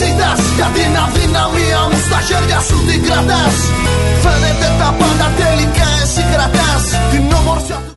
ζητάς, για την αδυναμία μου στα χέρια σου την κρατάς. Φαίνεται τα